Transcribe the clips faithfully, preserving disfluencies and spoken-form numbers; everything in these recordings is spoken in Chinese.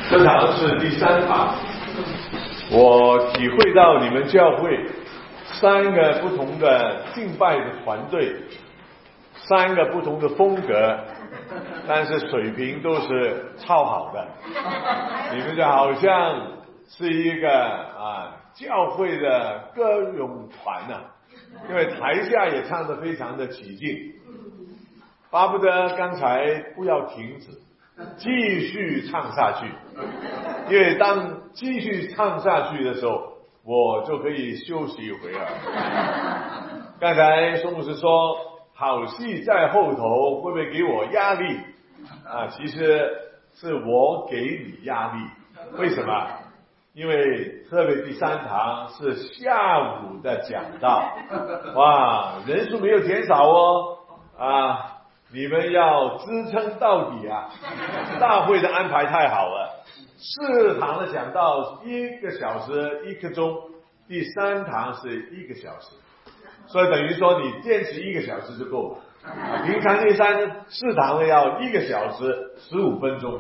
这堂是第三堂，我体会到你们教会三个不同的敬拜的团队，三个不同的风格，但是水平都是超好的。你们就好像是一个啊教会的歌咏团啊，因为台下也唱得非常的起劲，巴不得刚才不要停止，继续唱下去，因为当继续唱下去的时候，我就可以休息一会儿。刚才宋牧师说好戏在后头，会不会给我压力啊？其实是我给你压力。为什么？因为特别第三堂是下午的讲道，哇，人数没有减少哦，啊你们要支撑到底啊！大会的安排太好了，四堂的讲道一个小时一个钟，第三堂是一个小时，所以等于说你坚持一个小时就够了。平常第三四堂呢要一个小时十五分钟，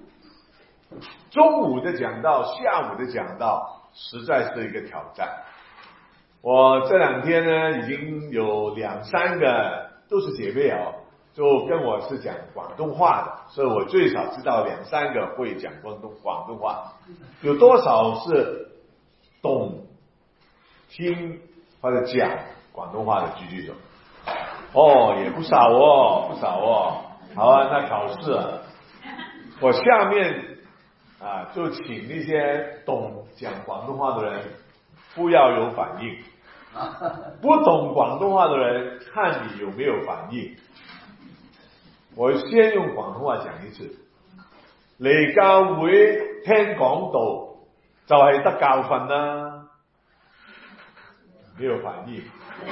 中午的讲道、下午的讲道实在是一个挑战。我这两天呢已经有两三个都是姐妹哦。就跟我是讲广东话的，所以我最少知道两三个会讲广东广东话，有多少是懂听或者讲广东话的举举手？哦，也不少哦，不少哦。好啊，那考试啊，我下面啊就请那些懂讲广东话的人不要有反应，不懂广东话的人看你有没有反应。我先用廣東話講一次，嚟教會聽講道就係得教訓啦，沒有反應。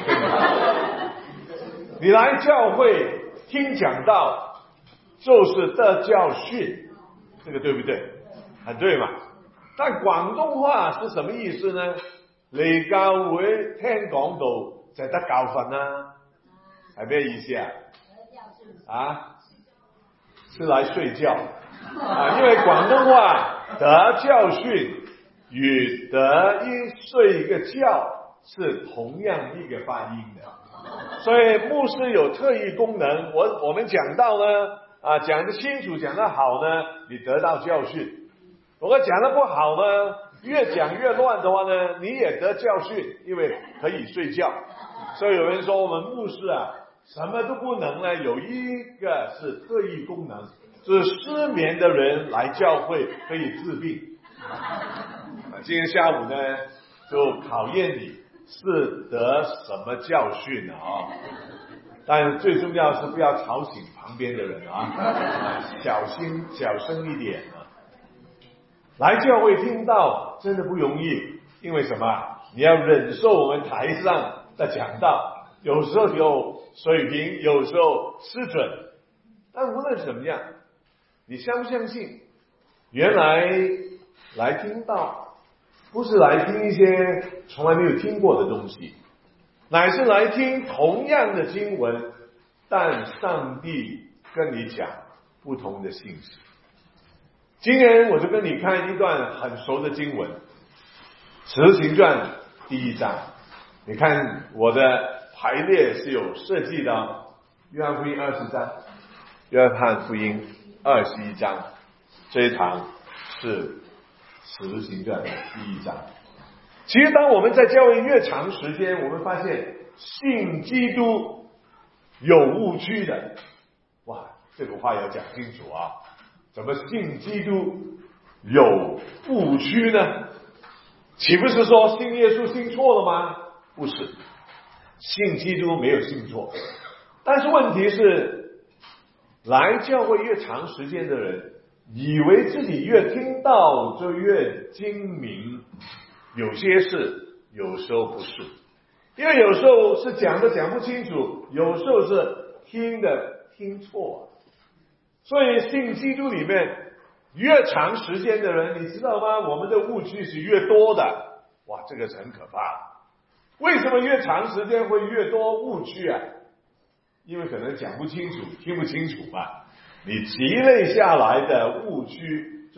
你來教會聽講道就是得教訓，這個對不對？很對嘛。但廣東話是什麼意思呢？嚟教會聽講道就係得教訓啦，係咩意思啊？啊，是來睡覺啊！因為廣東話得教訓與得一睡一個覺是同樣一個發音的，所以牧師有特異功能。我我們講到呢啊，講得清楚，講得好呢，你得到教訓；如果講得不好呢，越講越亂的話呢，你也得教訓，因為可以睡覺。所以有人說我們牧師啊，什麼都不能呢，有一個是特異功能，就是失眠的人來教會可以治病。今天下午呢，就考驗你是得什麼教訓啊？但最重要是不要吵醒旁邊的人啊，小心小聲一點啊。來教會聽到真的不容易，因為什麼？你要忍受我們台上的講道，有時候有水平，有時候失準，但無論怎麼樣，你相不相信原來來聽道不是來聽一些從來沒有聽過的東西，乃是來聽同樣的經文，但上帝跟你講不同的信息。今天我就跟你看一段很熟的經文，使行傳第一章，你看我的排列是有設計的，約翰福音二十章，約翰福音二十一章，這一堂是使行傳第一章。其實當我們在教會越長時間，我們發現信基督有誤區的，哇，這個話要講清楚啊！怎麼信基督有誤區呢？豈不是說信耶穌信錯了嗎？不是，信基督沒有信錯，但是問題是，來教會越長時間的人，以為自己越聽到就越精明，有些事有時候不是，因為有時候是講的講不清楚，有時候是聽的聽錯。所以信基督裡面越長時間的人，你知道嗎？我們的誤區是越多的。哇，這個是很可怕。為什麼越長時間會越多誤區啊？因為可能講不清楚，聽不清楚嘛。你積累下來的誤區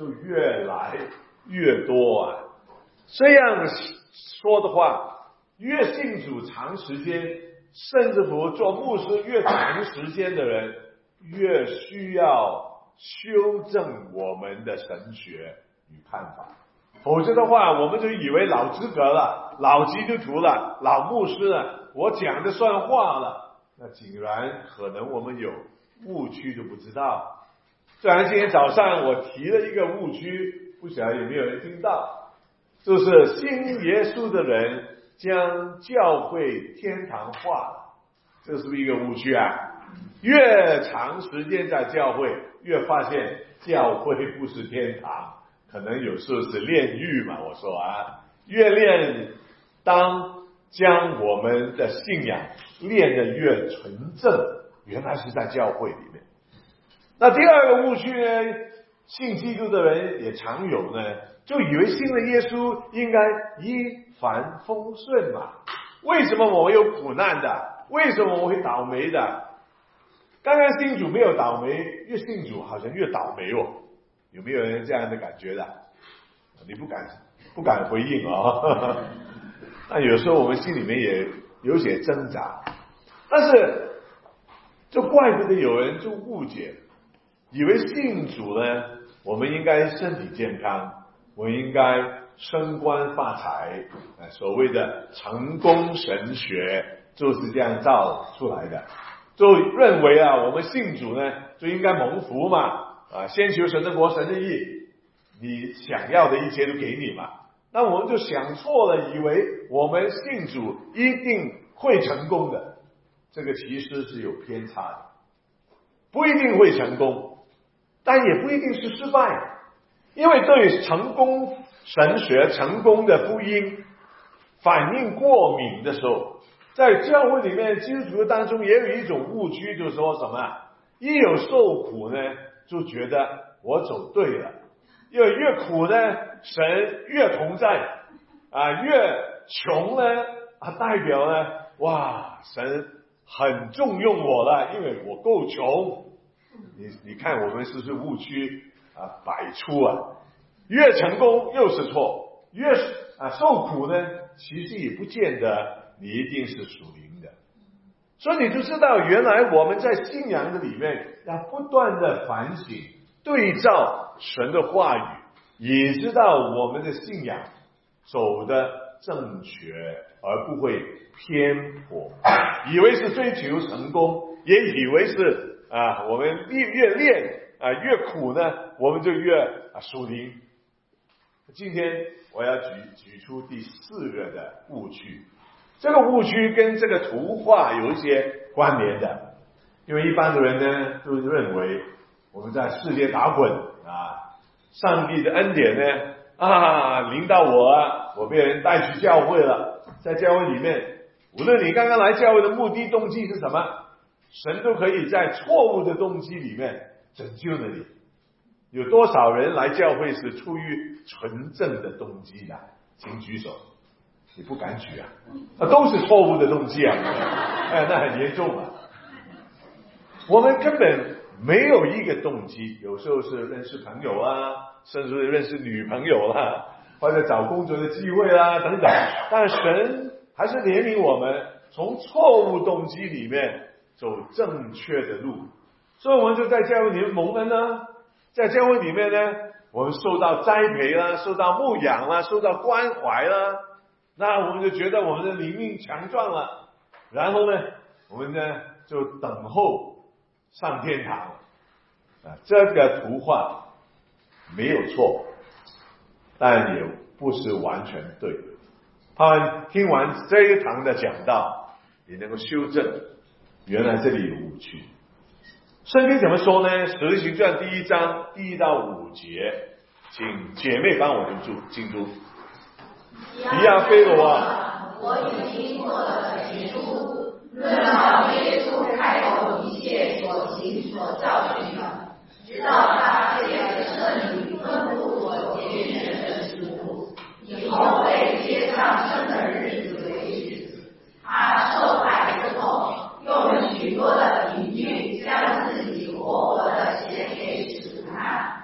就越来越多啊。这样说的话，越信主长时间，甚至乎做牧师越长时间的人，越需要修正我们的神学与看法。否则的话，我们就以为老资格了，老基督徒了，老牧师了，我讲的算话了。那竟然可能我们有误区都不知道。虽然今天早上我提了一个误区，不晓得有没有人听到，就是信耶稣的人将教会天堂化了，这是不是一个误区啊？越长时间在教会，越发现教会不是天堂，可能有时候是炼狱嘛。我说啊，越练，当将我们的信仰练得越纯正，原来是在教会里面。那第二个误区呢，信基督的人也常有呢，就以为信了耶稣应该一帆风顺嘛。为什么我会有苦难的？为什么我会倒霉的？刚刚信主没有倒霉，越信主好像越倒霉哦。有没有人这样的感觉的？你不敢不敢回应哦。那有时候我们心里面也有些挣扎，但是就怪不得有人就误解，以为信主呢，我们应该身体健康，我们应该升官发财，所谓的成功神学就是这样造出来的，就认为啊，我们信主呢就应该蒙福嘛，啊，先求神的国神的义，你想要的一切都给你嘛。那我们就想错了，以为我们信主一定会成功的，这个其实是有偏差的，不一定会成功，但也不一定是失败。因为对成功神学、成功的福音反应过敏的时候，在教会里面基督徒当中也有一种误区，就是说什么，一有受苦呢，就觉得我走对了，因为越苦呢，神越同在啊，越穷呢啊，代表呢，哇，神很重用我了，因为我够穷。你你看我们是不是误区啊百出啊？越成功又是错，越啊受苦呢，其实也不见得你一定是属灵的。所以你就知道，原来我们在信仰的里面要不断的反省，对照神的话语，也知道我们的信仰走的正确，而不会偏颇。以为是追求成功，也以为是啊，我们越越练啊越苦呢，我们就越啊属灵。今天我要举举出第四个的误区，这个误区跟这个图画有一些关联的，因为一般的人呢都认为我们在世界打滚啊，上帝的恩典呢啊临到我啊，我被人带去教会了，在教会里面，无论你刚刚来教会的目的动机是什么，神都可以在错误的动机里面拯救了你。有多少人来教会是出于纯正的动机的？请举手。你不敢举啊？啊，都是错误的动机啊！哎，那很严重啊。我们根本没有一个动机，有时候是认识朋友啊，甚至认识女朋友啦，或者找工作的机会啦等等。但神还是怜悯我们，从错误动机里面走正确的路。所以我们就在教会里面蒙恩呢。在教会里面呢，我们受到栽培啦，受到牧养啦，受到关怀啦，那我们就觉得我们的灵命强壮了，然后呢，我们呢就等候上天堂啊。这个图画没有错，但也不是完全对。他听完这一堂的讲道，也能够修正，原来这里有误区。圣经怎么说呢？使徒行传第一章第一到五节，请姐妹帮我读出经读。提阿非罗啊， 我已经做了结束，论到耶稣开口一切所行所教训的，直到他借着圣灵吩咐所拣选的使徒，以后被接上升的日子为止。他受害之后，用许多的比喻将自己活活的显给使徒看，是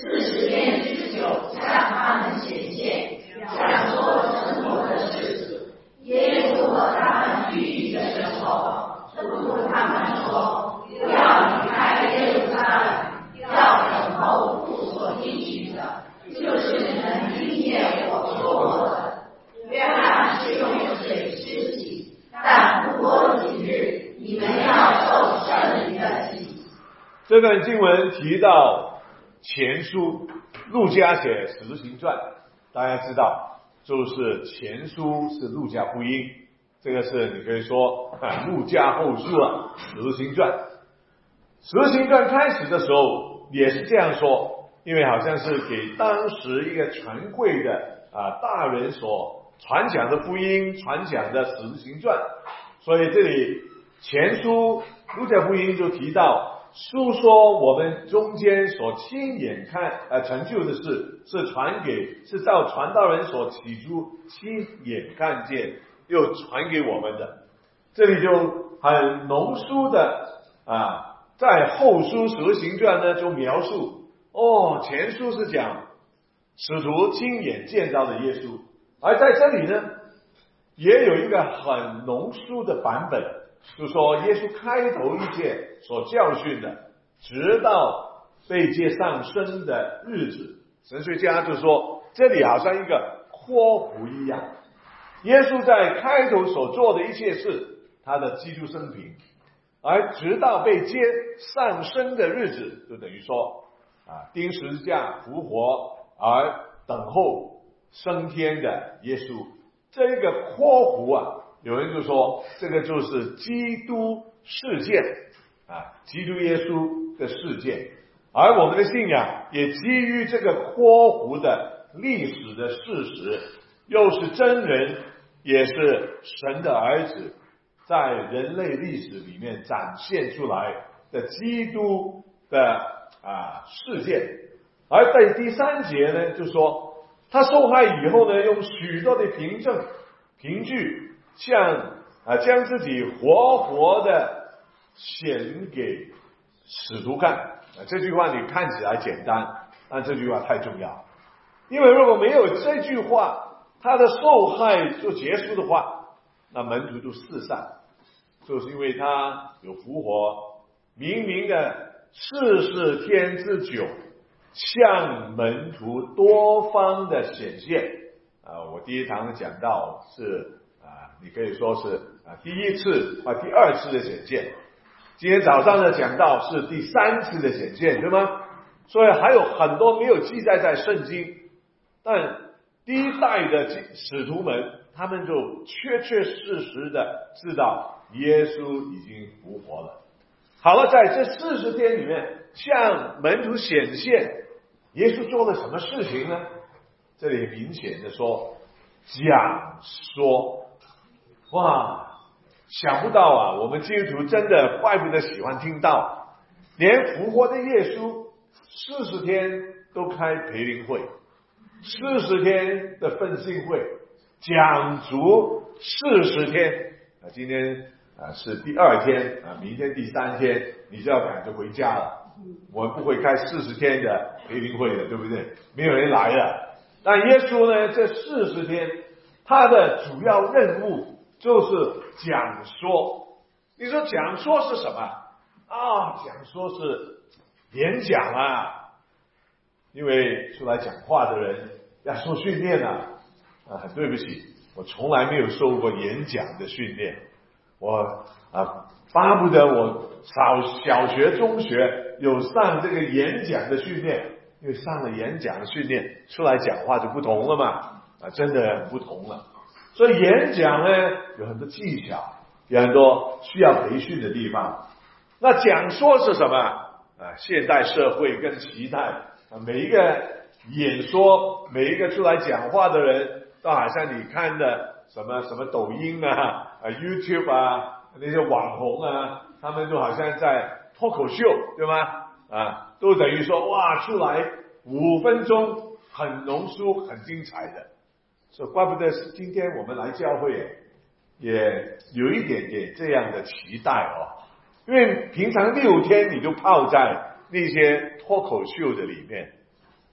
四十天之久向他们显现，讲说神国的事情。耶稣和他们聚集的时候，吩咐他们说：不要离开耶路撒冷，要等候父所应许的，就是你们听见我说过的。约翰是用水施洗，但不多几日，你们要受圣灵的洗。 这段经文提到前书，路加写使徒行传，大家知道就是前书是路加福音，这个是你可以说啊路加后书啊，使徒行传。使徒行传开始的时候也是这样说，因为好像是给当时一个传会的啊大人所传讲的福音，传讲的使徒行传，所以这里前书路加福音就提到书说我们中间所亲眼看呃成就的事，是传给是照传道人所起初亲眼看见又传给我们的。这里就很浓缩的啊，在后书使徒行传呢就描述哦，前书是讲使徒亲眼见到的耶稣，而在这里呢也有一个很浓缩的版本，就说耶稣开头一切所教训的，直到被接上升的日子。神学家就说这里好像一个括弧一样，耶稣在开头所做的一切事，他的基督生平，而直到被接上升的日子，就等于说啊钉十字架复活而等候升天的耶稣。这个括弧啊，有人就说这个就是基督事件啊，基督耶稣的事件，而我们的信仰也基于这个括弧的历史的事实，又是真人，也是神的儿子，在人类历史里面展现出来的基督的啊事件。而在第三节呢，就说他受害以后呢，用许多的凭证凭据向啊将自己活活的显给使徒看。啊，这句话你看起来简单，但这句话太重要，因为如果没有这句话，他的受害就结束的话，那门徒就四散，就是因为他有复活，明明的四十天之久向门徒多方的显现啊，我第一堂讲到是啊，你可以说是啊第一次啊第二次的显现，今天早上呢讲到是第三次的显现，对吗？所以还有很多没有记载在圣经，但第一代的使徒们，他们就确确实实的知道耶稣已经复活了。好了，在这四十天里面向门徒显现，耶稣做了什么事情呢？这里明显的说讲说，哇，想不到啊，我们基督徒真的怪不得喜欢听到，连复活的耶稣四十天都开培灵会，四十天的奋兴会，讲足四十天啊，今天啊是第二天啊，明天第三天你就要赶着回家了。我们不会开四十天的培灵会的，对不对？没有人来了。但耶稣呢，这四十天他的主要任务就是讲说。你说讲说是什么啊？讲说是演讲啊，因为出来讲话的人要受训练啊。啊，对不起，我从来没有受过演讲的训练，我啊巴不得我小小学、中学有上这个演讲的训练，因为上了演讲的训练，出来讲话就不同了嘛，啊，真的不同了。所以演讲呢有很多技巧，有很多需要培训的地方。那讲说是什么啊？现代社会更期待啊，每一个演说，每一个出来讲话的人，都好像你看的什么什么抖音啊、啊 YouTube 啊，那些网红啊，他们就好像在脱口秀，对吗？啊，都等于说哇，出来五分钟很浓缩、很精彩的。所以怪不得是今天我们来教会也有一点点这样的期待哦，因为平常六天你就泡在那些脱口秀的里面，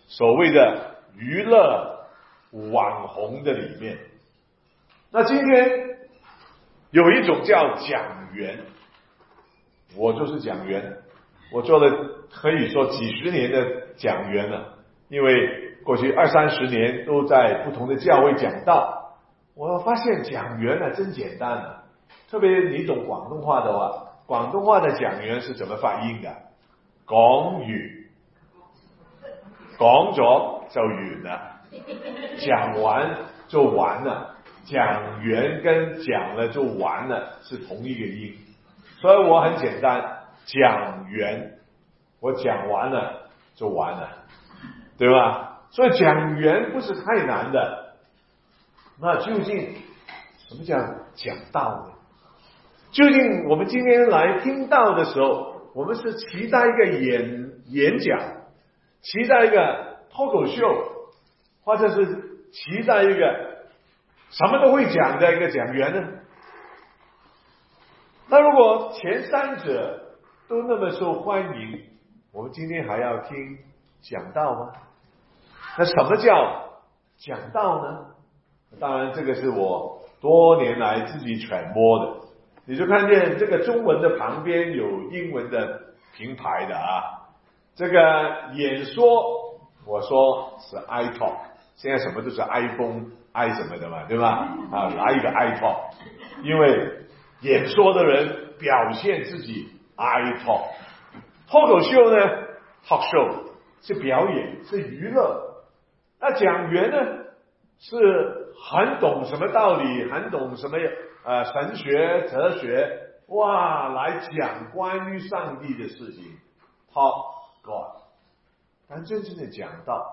所谓的娱乐网红的里面。那今天有一种叫讲员，我就是讲员，我做了可以说几十年的讲员了，因为过去二三十年都在不同的教会讲道，我发现讲员啊真简单啊，特别你懂广东话的话，广东话的讲员是怎么发音的？講完，講咗就完了，講完就完了，講員跟講了就完了是同一個音，所以我很簡單，講員，我講完了就完了，對吧？所以講員不是太難的。那究竟什麼叫講道呢？究竟我們今天來聽道的時候，我們是期待一個演演講，期待一個脫口秀，或者是期待一個什麼都會講的一個講員呢？那如果前三者都那麼受歡迎，我們今天還要聽講道嗎？那什麼叫講道呢？當然這個是我多年來自己揣摩的，你就看見這個中文的旁邊有英文的平排的啊，這個演說我說是 iTalk， 現在什麼都是 iPhone、i 什麼的嘛，對吧？啊，拿一個 iTalk， 因為演說的人表現自己 iTalk， 脫口秀呢 talk show 是表演是娛樂，那講員呢是很懂什麼道理，很懂什麼呃神學哲學，哇，來講關於上帝的事情 talk God， 但真正的講道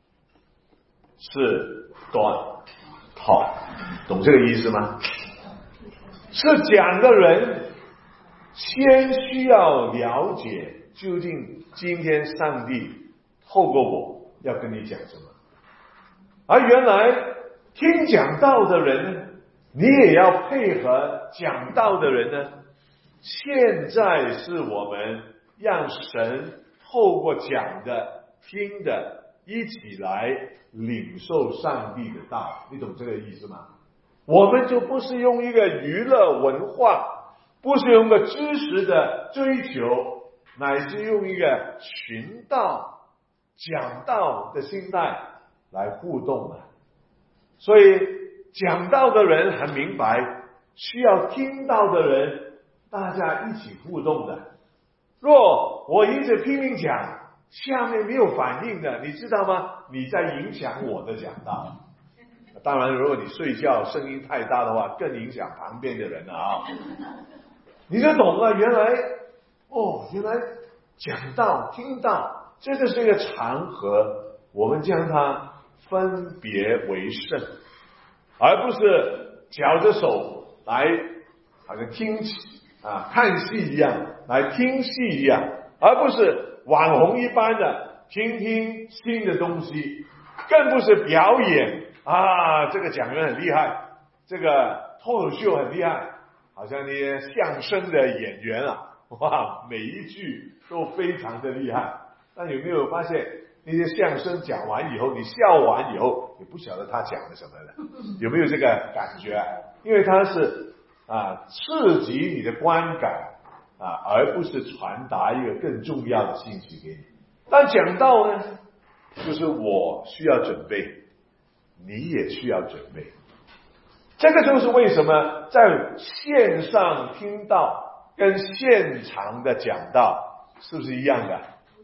是 God talk， 懂這個意思嗎？是講的人先需要了解究竟今天上帝透過我要跟你講什麼，而原來聽講道的人你也要配合講道的人呢，現在是我們讓神透過講的聽的一起來領受上帝的道，你懂這個意思嗎？我們就不是用一個娛樂文化，不是用個知識的追求，乃是用一個尋道講道的心態來互動的。所以講道的人很明白，需要聽到的人大家一起互動的。若我一直拼命講，下面沒有反應的，你知道嗎？你在影響我的講道。當然如果你睡覺聲音太大的話，更影響旁邊的人了啊。你就懂了，原來哦，原來講道聽道這就是一個場合，我們將它分別為聖，而不是絞着手來好像聽啊看戲一樣，來聽戲一樣，而不是網紅一般的聽聽新的東西，更不是表演啊，這個講員很厲害，這個脫口秀很厲害，好像那些相聲的演員啊，哇，每一句都非常的厲害。但有沒有發現那些相聲講完以後，你笑完以後你不曉得他講了什麼了，有沒有這個感覺？因為它是啊刺激你的觀感啊，而不是傳達一個更重要的信息給你。但講道呢，就是我需要準備，你也需要準備。這個就是為什麼在線上聽道跟現場的講道是不是一樣的？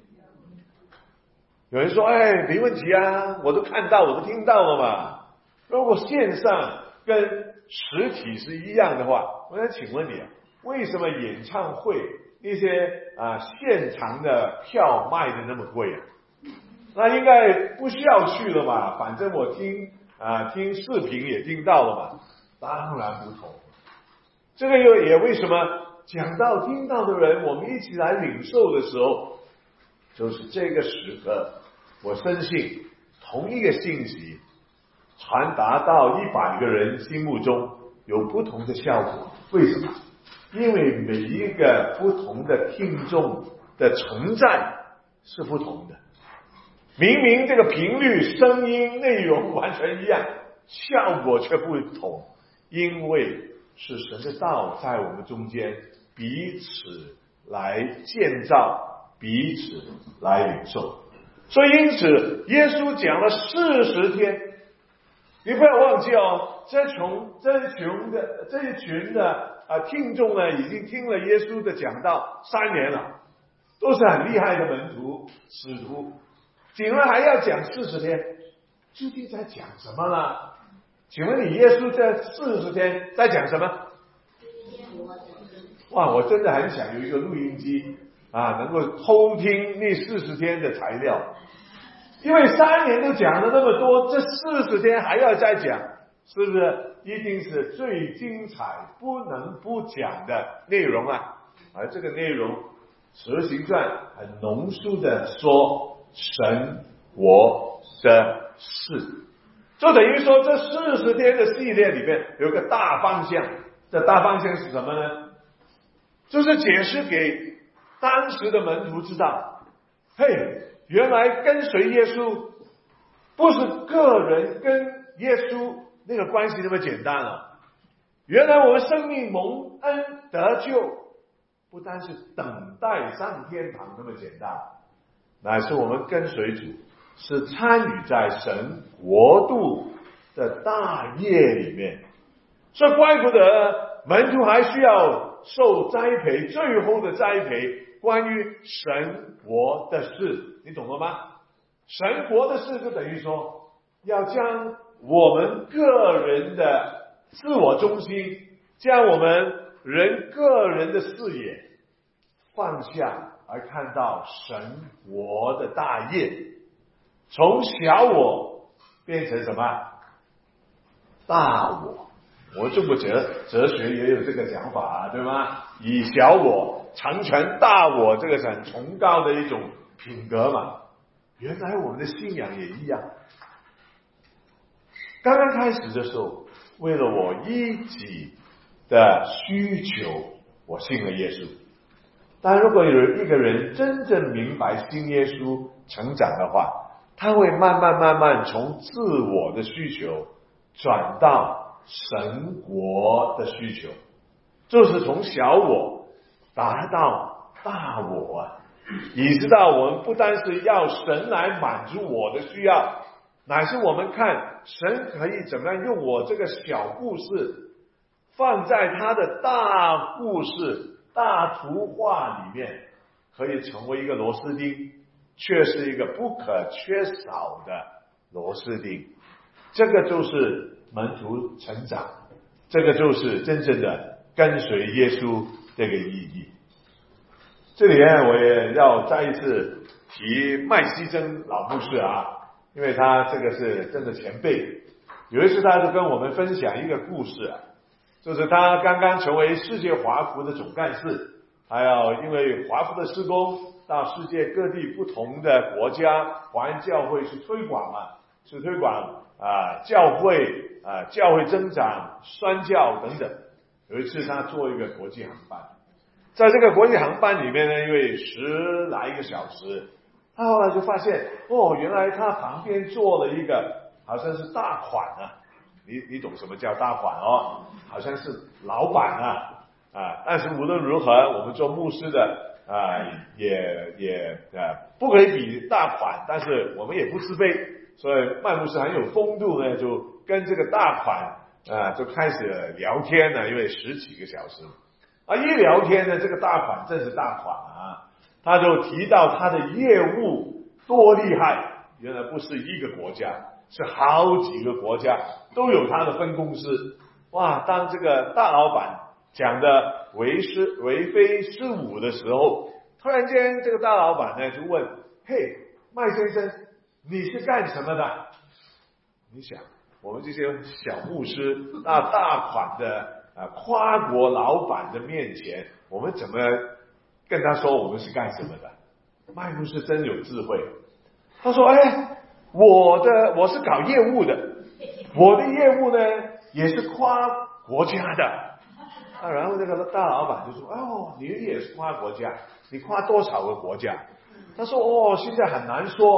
有人說，哎，沒問題啊，我都看到，我都聽到了嘛。如果線上跟實體是一樣的話，我想請問你，為什麼演唱會那些啊現場的票賣得那麼貴啊？那應該不需要去了嘛，反正我聽啊聽視頻也聽到了嘛。當然不同，這個又也為什麼講到聽到的人，我們一起來領受的時候，就是這個時刻，我深信同一個信息傳達到一百個人心目中有不同的效果。為什麼？因為每一個不同的聽眾的存在是不同的。 明明这个频率、声音、内容完全一样，效果却不同，因为是神的道在我们中间彼此来建造，彼此来领受。所以因此耶稣讲了四十天，你不要忘记哦，这群这一群的这一群的啊听众呢，已经听了耶稣的讲道三年了，都是很厉害的门徒使徒，竟然还要讲四十天，究竟在讲什么呢？请问你耶稣这四十天在讲什么？哇，我真的很想有一个录音机啊，能够偷听那四十天的材料，因为三年都讲了那么多，这四十天还要再讲，是不是一定是最精彩不能不讲的内容啊？而这个内容使徒行传很浓缩的说神国的事，就等于说这四十天的系列里面有个大方向，这大方向是什么呢？就是解释给当时的门徒知道，嘿，原来跟随耶稣不是个人跟耶稣那个关系那么简单了，原来我们生命蒙恩得救不单是等待上天堂那么简单，乃是我们跟随主是参与在神国度的大业里面。所以怪不得门徒还需要受栽培，最后的栽培关于神国的事，你懂了吗？神国的事就等于说要将我们个人的自我中心，将我们人个人的视野放下，而看到神国的大业，从小我变成什么？大我。我们中国哲哲学也有这个讲法啊，对吗？以小我成全大我，这个是很崇高的一种品格嘛。原来我们的信仰也一样。刚刚开始的时候，为了我一己的需求，我信了耶稣。但如果有一个人真正明白信耶稣成长的话，他会慢慢慢慢从自我的需求转到神国的需求，就是从小我达到大我啊！你知道我们不单是要神来满足我的需要，乃是我们看神可以怎么样用我这个小故事放在他的大故事大图画里面，可以成为一个螺丝钉，却是一个不可缺少的螺丝钉。这个就是门徒成长，这个就是真正的跟随耶稣这个意义。这里呢，我也要再一次提麦希真老牧师啊，因为他这个是真的前辈。有一次他就跟我们分享一个故事啊，就是他刚刚成为世界华福的总干事，还有因为华福的事工到世界各地不同的国家华人教会去推广嘛，去推广啊教会啊教会增长宣教等等。有一次他坐一个国际航班，在这个国际航班里面呢，因为十来个小时，他后来就发现哦，原来他旁边坐了一个好像是大款啊，你你懂什么叫大款哦？好像是老板啊啊！但是无论如何，我们做牧师的啊，也也啊不可以比大款，但是我们也不自卑，所以麦牧师很有风度呢，就跟这个大款啊就开始聊天呢，因为十几个小时啊，一聊天呢，这个大款正是大款啊，他就提到他的业务多厉害，原来不是一个国家，是好几个国家都有他的分公司。哇，当这个大老板讲的为是为非是武的时候，突然间这个大老板呢就问：嘿，麦先生，你是干什么的？你想，我们这些小牧师那大款的啊跨国老板的面前，我们怎么跟他说我们是干什么的？麦牧师真有智慧，他说：哎，我的我是搞业务的，我的业务呢也是跨国家的啊。然后那个大老板就说：哦，你也是跨国家，你跨多少个国家？他说：哦，现在很难说，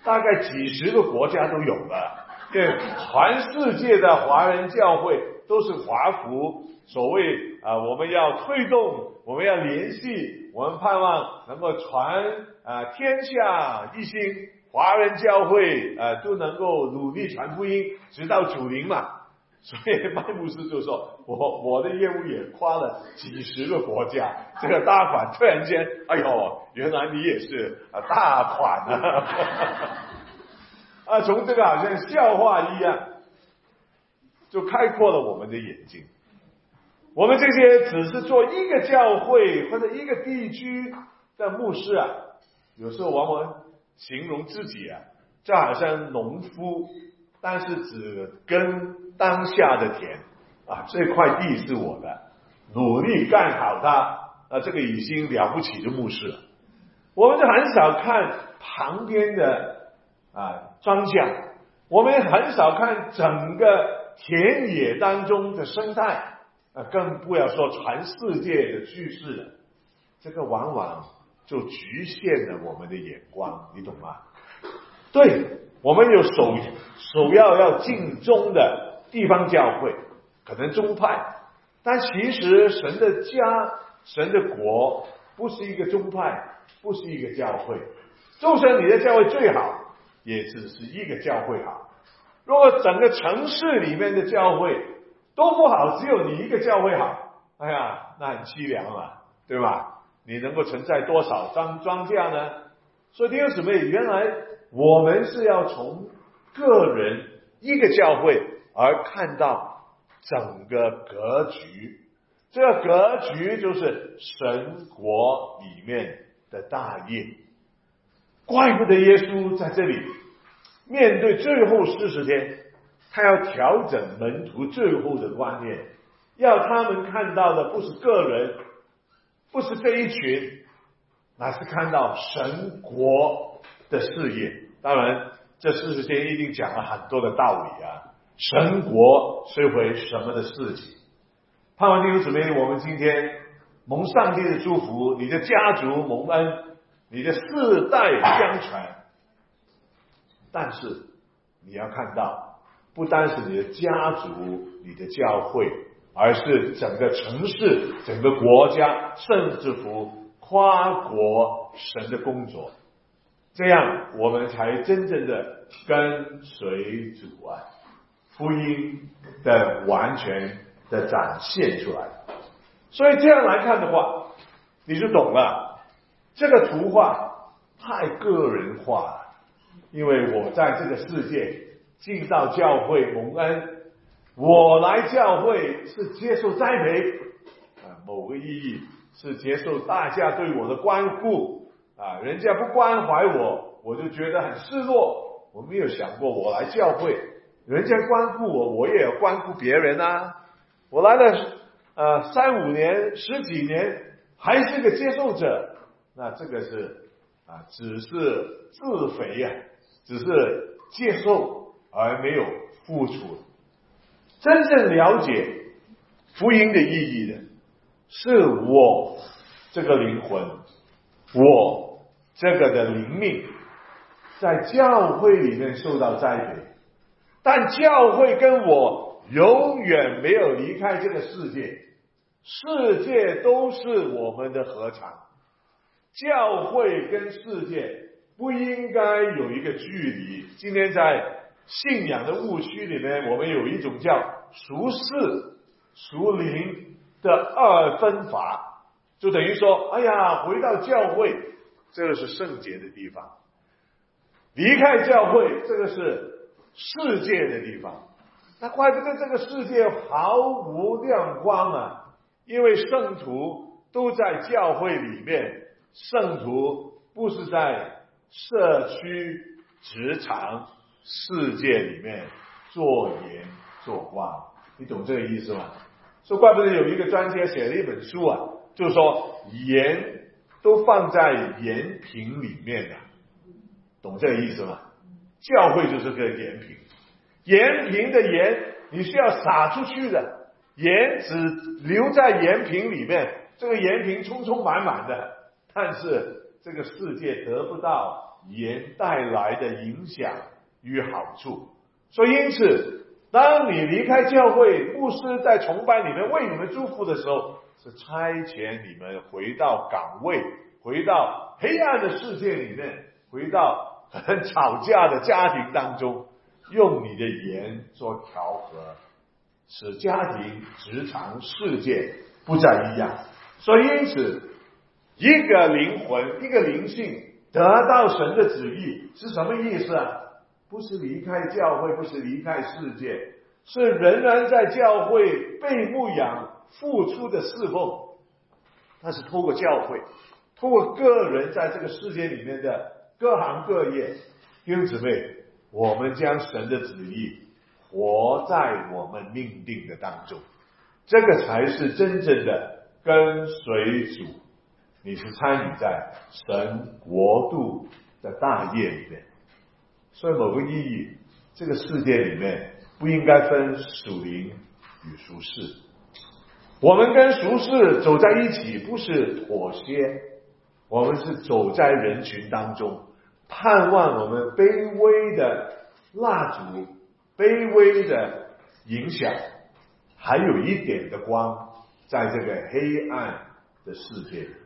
大概几十个国家都有了，因为全世界的华人教会都是华福，所谓啊、呃，我们要推动，我们要联系，我们盼望能够传啊、呃、天下一心，华人教会啊、呃、都能够努力传福音，直到主临嘛。所以麦牧师就说，我我的业务也跨了几十个国家，这个大款突然间，哎呦，原来你也是啊大款啊！啊，从这个好像笑话一样，就开阔了我们的眼睛。我们这些只是做一个教会或者一个地区的牧师啊，有时候往往形容自己啊，就好像农夫，但是只耕当下的田啊，这块地是我的，努力干好它啊，这个已经了不起的牧师了。我们就很少看旁边的啊庄稼，我们也很少看整个田野当中的生态啊，更不要说全世界的趋势了。这个往往就局限了我们的眼光，你懂吗？对，我们有首首要要敬重的地方教会，可能宗派，但其实神的家、神的国不是一个宗派，不是一个教会。就算你的教会最好，也只是一个教会好。如果整个城市里面的教会都不好，只有你一个教会好，哎呀，那很凄凉嘛，对吧？你能够承载多少庄庄稼呢？所以弟兄姊妹，原来我们是要从个人一个教会而看到整个格局，这个格局就是神国里面的大业。怪不得耶稣在这里面对最后四十天，他要调整门徒最后的观念，要他们看到的不是个人，不是这一群，乃是看到神国的事业。当然这四十天一定讲了很多的道理啊，神国是回什么的事情。盼望弟兄姊妹，我们今天蒙上帝的祝福，你的家族蒙恩，你的世代相传，但是你要看到不单是你的家族、你的教会，而是整个城市、整个国家，甚至乎跨国神的工作，这样我们才真正的跟随主啊，福音的完全的展现出来。所以这样来看的话，你就懂了，这个图画太个人化了。因为我在这个世界进到教会蒙恩，我来教会是接受栽培啊，某个意义是接受大家对我的关顾啊，人家不关怀我，我就觉得很失落。我没有想过我来教会，人家关顾我，我也要关顾别人啊。我来了呃三五年、十几年，还是个接受者，那这个是啊，只是自肥呀、啊，只是接受而没有付出。真正了解福音的意义的，是我这个灵魂，我这个的灵命，在教会里面受到栽培，但教会跟我永远没有离开这个世界，世界都是我们的合场。教会跟世界不应该有一个距离。今天在信仰的误区里面，我们有一种叫属世属灵的二分法，就等于说，哎呀，回到教会，这个是圣洁的地方；离开教会，这个是世界的地方。那怪不得这个世界毫无亮光啊，因为圣徒都在教会里面，圣徒不是在社区、职场、世界里面做盐做光。你懂这个意思吗？所以怪不得有一个专家写了一本书啊，就是说盐都放在盐瓶里面的，懂这个意思吗？教会就是个盐瓶，盐瓶的盐你是要洒出去的，盐只留在盐瓶里面，这个盐瓶充充满满的，但是这个世界得不到盐带来的影响与好处。所以因此，当你离开教会，牧师在崇拜里面为你们祝福的时候，是差遣你们回到岗位，回到黑暗的世界里面，回到很吵架的家庭当中，用你的盐做调和，使家庭、职场、世界不再一样。所以因此，一个灵魂，一个灵性得到神的旨意是什么意思啊？不是离开教会，不是离开世界，是仍然在教会被牧养付出的侍奉。那是透过教会，透过个人在这个世界里面的各行各业。弟兄姊妹，我们将神的旨意活在我们命定的当中，这个才是真正的跟随主。你是参与在神国度的大业里面。所以某个意义，这个世界里面不应该分属灵与属世。我们跟属世走在一起，不是妥协，我们是走在人群当中，盼望我们卑微的蜡烛，卑微的影响，还有一点的光，在这个黑暗的世界里。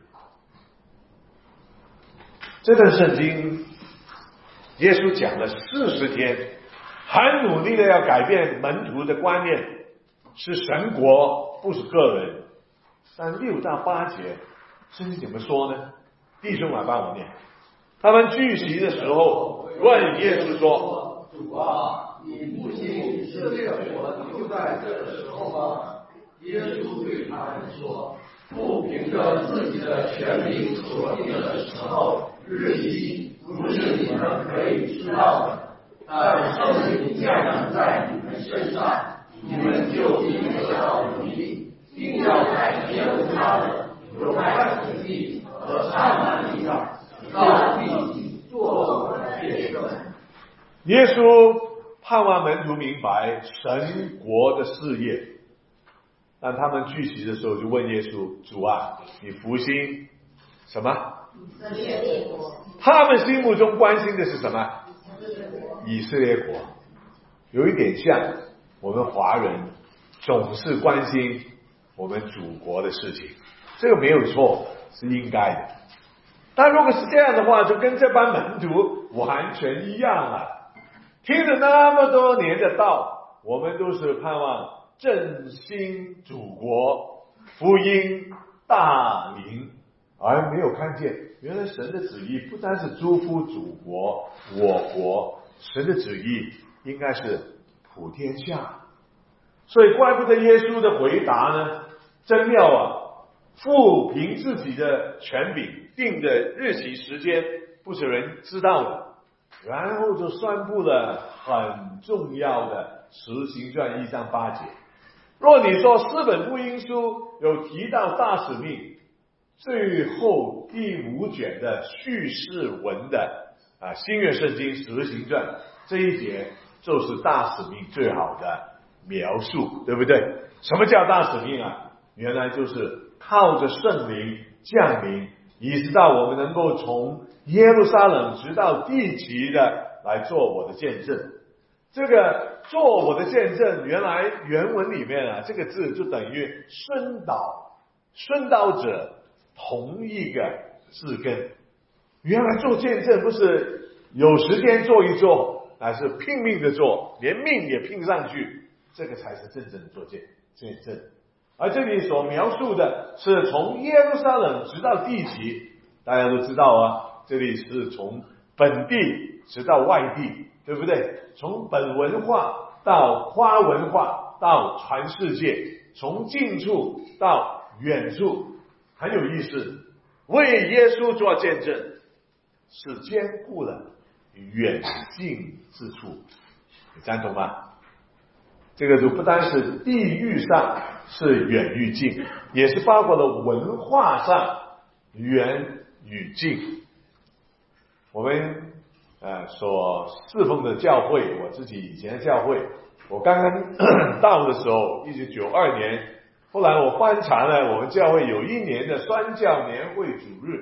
这段圣经耶稣讲了四十天，很努力的要改变门徒的观念，是神国，不是个人。但六到八节圣经怎么说呢？弟兄们帮我念。他们聚集的时候问耶稣说： 主啊，你不信以色列国就在这个时候吗？耶稣对他们说：不凭着自己的权柄所定的时候日期，不是你们可以知道的。但圣灵降临在你们身上，你们就必得到能力，并要在耶路撒冷、犹太全地和撒玛利亚到地极做我的见证。 耶稣盼望门徒明白神国的事业，但他们聚集的时候就问耶稣：主啊，你复兴什么？他们心目中关心的是什么？以色列国。有一点像我们华人总是关心我们祖国的事情，这个没有错，是应该的。但如果是这样的话，就跟这班门徒完全一样了。听了那么多年的道，我们都是盼望振兴祖国，福音大临，而没有看见原来神的旨意不单是祝福祖国我国，神的旨意应该是普天下。所以怪不得耶稣的回答呢，真妙啊！父凭自己的权柄定的日期时间，不是人知道的。然后就宣布了很重要的使行传一章八节。若你说四本福音书有提到大使命，最后第五卷的叙事文的啊新约圣经使行传这一节就是大使命最好的描述，对不对？什么叫大使命啊？原来就是靠着圣灵降临，以直到我们能够从耶路撒冷直到地极的来做我的见证。这个做我的见证，原来原文里面啊，这个字就等于宣导，宣导者同一个字根。原来做见证不是有时间做一做，而是拼命的做，连命也拼上去，这个才是真正的做见见证。而这里所描述的是从耶路撒冷直到地极，大家都知道啊，这里是从本地直到外地，对不对？从本文化到跨文化到全世界，从近处到远处，很有意思。为耶稣做见证，是兼顾了远近之处，你赞同吗？这个就不单是地域上是远与近，也是包括了文化上远与近。我们呃所侍奉的教会，我自己以前的教会，我刚刚到的时候一九九二年，后来我观察了我们教会有一年的宣教年会主日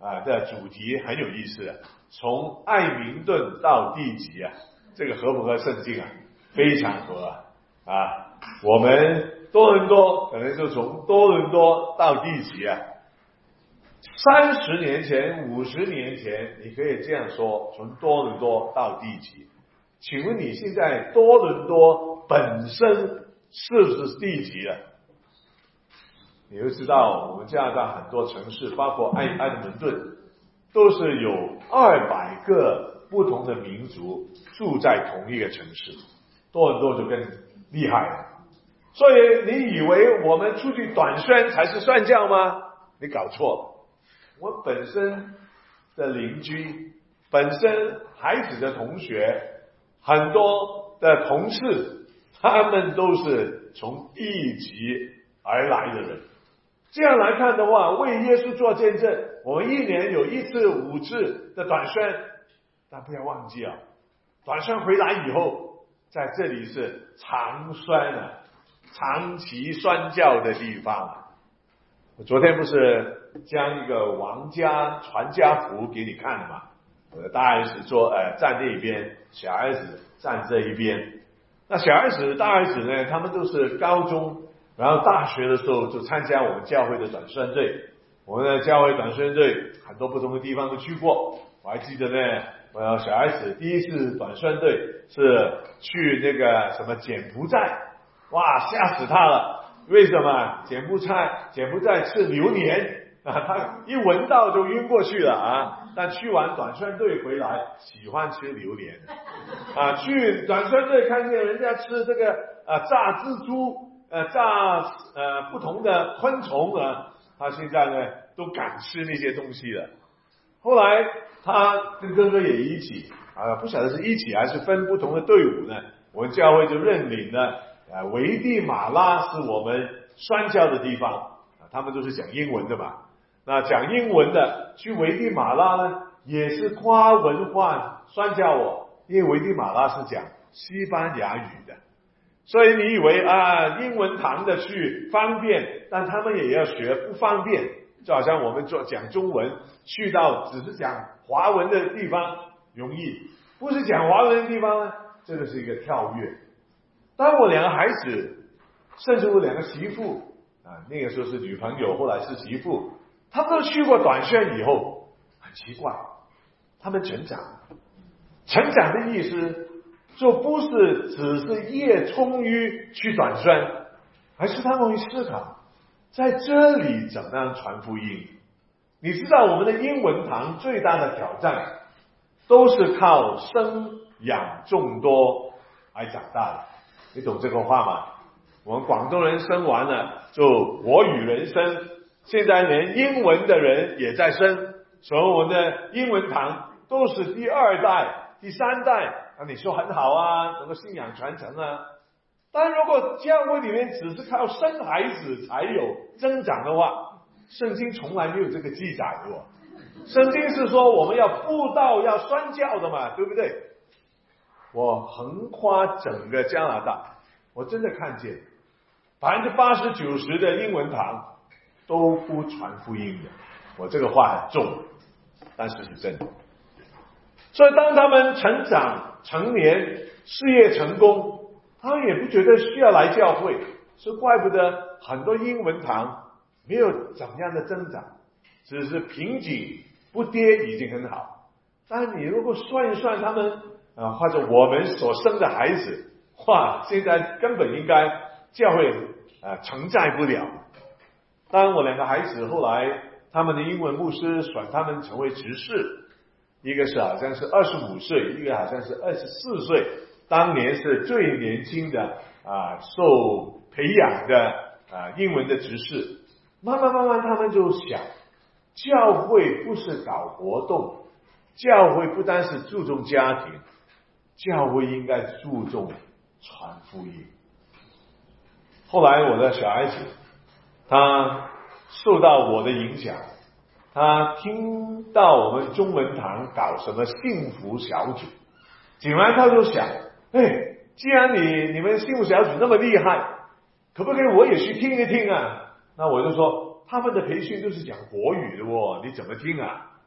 啊的主题很有意思，从爱民顿到地极啊，这个合不合圣经啊？非常合啊！啊，我们多伦多可能就从多伦多到地极啊。三十年前、五十年前，你可以这样说，从多伦多到地极。请问你现在多伦多本身是不是地极了？你就知道，我们加拿大很多城市，包括爱爱德蒙顿，都是有二百个不同的民族住在同一个城市。多伦多就更厉害了。所以你以为我们出去短宣才是宣教吗？你搞错了。我本身的邻居，本身孩子的同学，很多的同事，他们都是从地极而来的人。这样来看的话，为耶稣做见证，我们一年有一次五次的短宣，但不要忘记啊，短宣回来以后，在这里是长宣啊，长期宣教的地方啊。我昨天不是将一个王家传家福给你看的嘛？我的大儿子说，呃，站这一边，小儿子站这一边。那小儿子、大儿子呢，他们都是高中，然后大学的时候就参加我们教会的短宣队。我们的教会短宣队很多不同的地方都去过。我还记得呢，我小儿子第一次短宣队是去那个什么柬埔寨，哇，吓死他了！为什么？柬埔寨柬埔寨吃榴莲啊，他一闻到就晕过去了啊！但去完短宣队回来，喜欢吃榴莲啊！去短宣队看见人家吃这个啊炸蜘蛛，呃炸呃不同的昆虫啊，他现在呢都敢吃那些东西了。后来他跟哥哥也一起啊，不晓得是一起还是分不同的队伍呢？我们教会就认领了。啊，危地马拉是我们宣教的地方啊，他们都是讲英文的嘛。那讲英文的去危地马拉呢，也是跨文化宣教哦，因为危地马拉是讲西班牙语的，所以你以为啊，英文堂的去方便，但他们也要学不方便，就好像我们做讲中文，去到只是讲华文的地方容易，不是讲华文的地方呢，这个是一个跳跃。当我两个孩子，甚至我两个媳妇啊，那个时候是女朋友，后来是媳妇，他们都去过短宣以后，很奇怪，他们成长，成长的意思就不是只是越充裕去短宣，而是他们会思考，在这里怎么样传福音。你知道我们的英文堂最大的挑战，都是靠生养众多而长大的。你懂这个话吗？我们广东人生完了就国语人生，现在连英文的人也在生，所以我们的英文堂都是第二代、第三代。那你说很好啊，整个信仰传承啊。但如果教会里面只是靠生孩子才有增长的话，圣经从来没有这个记载的哦。圣经是说我们要布道、要宣教的嘛，对不对？我横跨整个加拿大，我真的看见百分之八十九十的英文堂都不传福音的。我这个话很重，但是是真的。所以当他们成长、成年、事业成功，他们也不觉得需要来教会，所以怪不得很多英文堂没有怎样的增长，只是平颈不跌已经很好。但你如果算一算他们啊，或者我们所生的孩子，哇，现在根本应该教会啊承载不了。当然我两个孩子后来他们的英文牧师选他们成为执事，一个是好像是二十五岁，一个好像是二十四岁，当年是最年轻的啊受培养的啊英文的执事。慢慢慢慢他们就想，教会不是搞活动，教会不单是注重家庭，教会应该注重传福音。后来我的小孩子他受到我的影响，他听到我们中文堂搞什么幸福小组，竟然他就想，哎，既然你你们幸福小组那么厉害，可不可以我也去听一听啊？那我就说他们的培训都是讲国语的哦，你怎么听啊？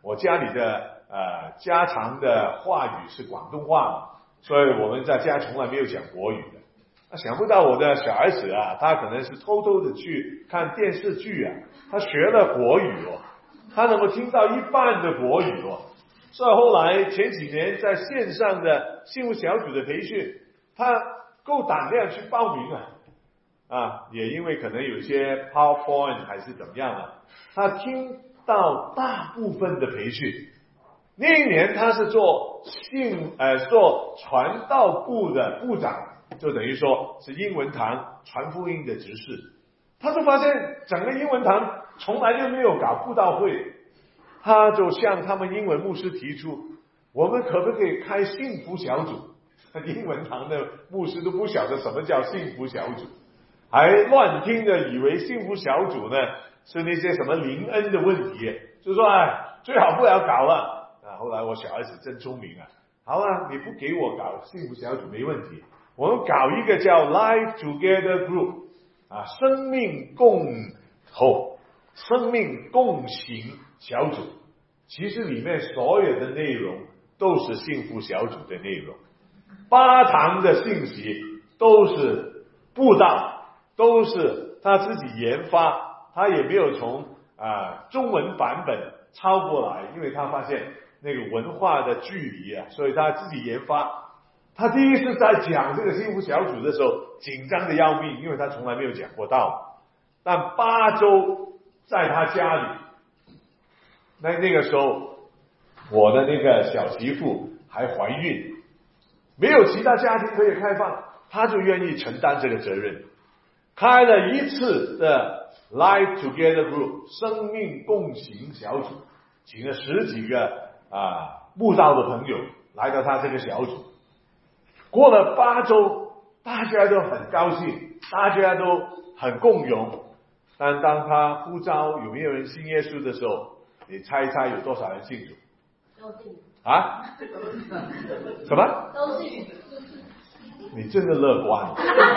我家里的呃家常的话语是广东话嘛，所以我们在家从来没有讲国语的。那想不到我的小儿子啊，他可能是偷偷的去看电视剧啊，他学了国语哦，他能够听到一半的国语哦。所以后来前几年在线上的幸福小组的培训，他够胆量去报名啊，啊，也因为可能有些 PowerPoint 还是怎么样啊，他听到大部分的培训。那一年他是做信呃做传道部的部长，就等于说是英文堂传福音的执事。他就发现整个英文堂从来就没有搞布道会，他就向他们英文牧师提出，我们可不可以开幸福小组？英文堂的牧师都不晓得什么叫幸福小组，还乱听的以为幸福小组呢是那些什么灵恩的问题，就说哎最好不要搞了。啊，后来我小儿子真聪明啊，好啊，你不给我搞幸福小组没问题，我们搞一个叫 Life Together Group 啊，生命共同、生命共行小组。其实里面所有的内容都是幸福小组的内容，八堂的信息都是布道，都是他自己研发，他也没有从啊中文版本抄过来，因为他发现那个文化的距离啊，所以他自己研发。他第一次在讲这个幸福小组的时候紧张的要命，因为他从来没有讲过道。但八周在他家里，那那个时候我的那个小媳妇还怀孕，没有其他家庭可以开放，他就愿意承担这个责任，开了一次的 Life Together Group 生命共行小组，请了十几个啊慕道的朋友来到他这个小组。过了八周，大家都很高兴，大家都很共融。但当他呼召有没有人信耶稣的时候，你猜一猜有多少人信主？ 都信啊？什么？ 都信。 你真的乐观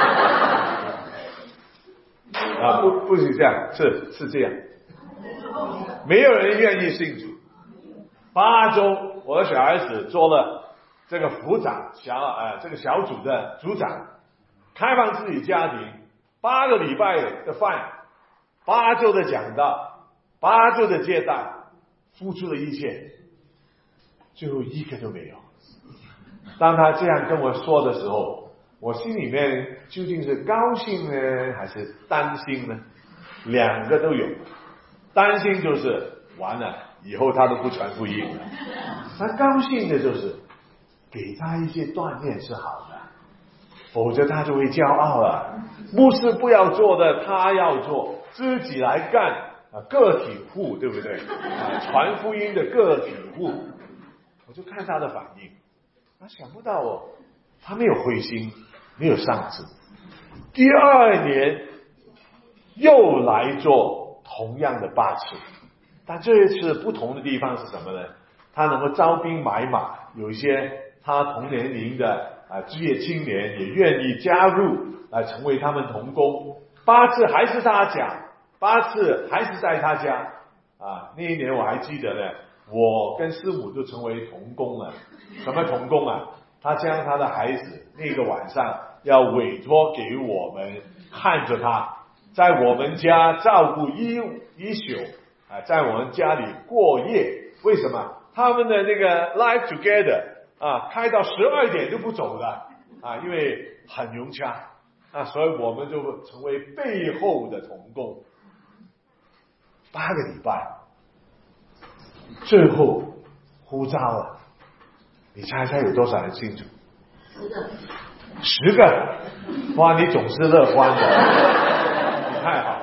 啊！不，不是这样，是是这样，没有人愿意信主。八周，我的小孩子做了这个副长，小呃这个小组的组长，开放自己家庭，八个礼拜的饭，八周的讲道，八周的接待，付出了一切，最后一个都没有。当他这样跟我说的时候，我心里面究竟是高兴呢，还是担心呢？两个都有。担心就是完了，以后他都不传福音了。他高兴的就是给他一些锻炼是好的，否则他就会骄傲了。牧师不要做的他要做，自己来干啊，个体户，对不对？啊，传福音的个体户。我就看他的反应，他想不到哦，他没有灰心，没有丧志。第二年又来做同样的八次，但这一次不同的地方是什么呢？他能够招兵买马，有一些他同年龄的啊职业青年也愿意加入来成为他们同工。八次还是他讲，八次还是在他家啊。那一年我还记得呢，我跟师母都成为同工了。什么同工啊？他将他的孩子那个晚上要委托给我们看着他，在我们家照顾一一宿啊，在我们家里过夜。为什么？他们的那个 Life Together 啊，开到十二点就不走了啊，因为很融洽啊，所以我们就成为背后的同工。八个礼拜，最后呼召了，你猜猜有多少人信主？ 十个。 十个？哇，你总是乐观的，你太好。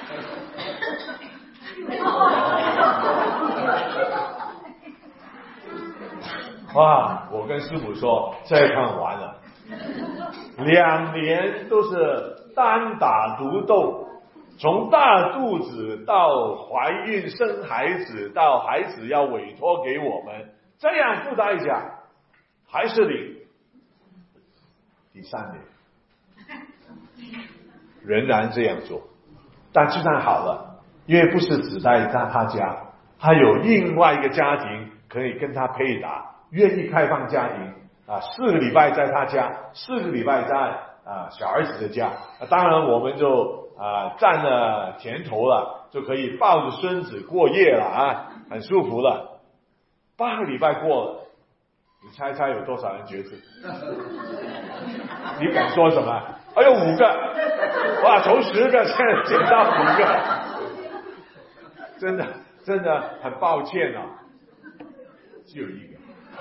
哇，我跟师母说，这一趟完了，两年都是单打独斗，从大肚子到怀孕生孩子，到孩子要委托给我们，这样付代价还是零。第三年仍然这样做，但就算好了，因为不是只在他他家， 他有另外一个家庭可以跟他配搭，愿意开放家庭啊，四个礼拜在他家，四个礼拜在啊小儿子的家，啊、当然我们就啊占了甜头了，就可以抱着孙子过夜了啊，很舒服了。八个礼拜过了，你猜猜有多少人绝志？你敢说什么？哎呦，五个！哇，从十个现在减到五个，真的真的很抱歉啊，只有一个，